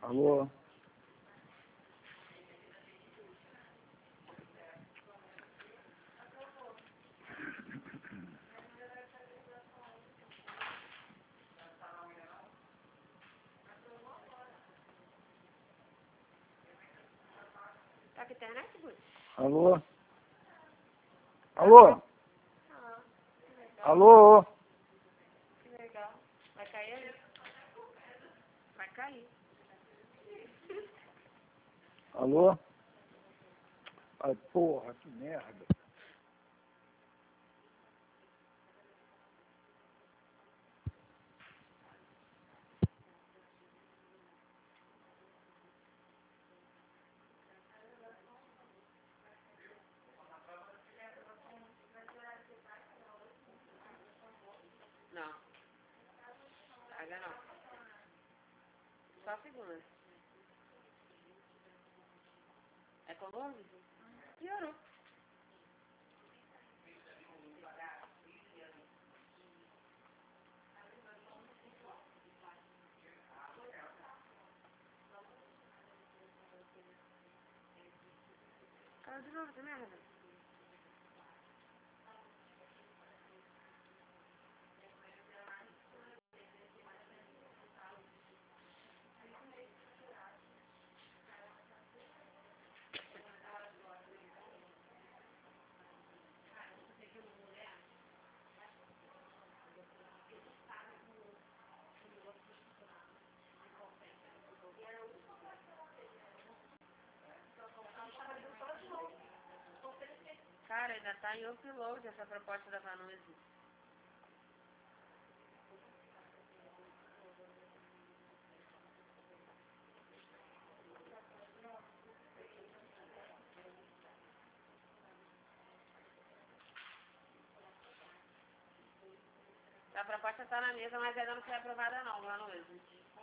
Alô? Tá com internet, Guto? Alô? Alô? Ah, que legal. Alô? Que legal. Vai cair aí? Vai cair. Alô? Ai, porra, que merda. Não. Paga não. Só segunda. É com 11? Piorou. Caiu de novo, que merda. Cara, ainda tá em upload essa proposta da Vanusa. A proposta tá na mesa, mas ainda não foi aprovada não, Vanusa.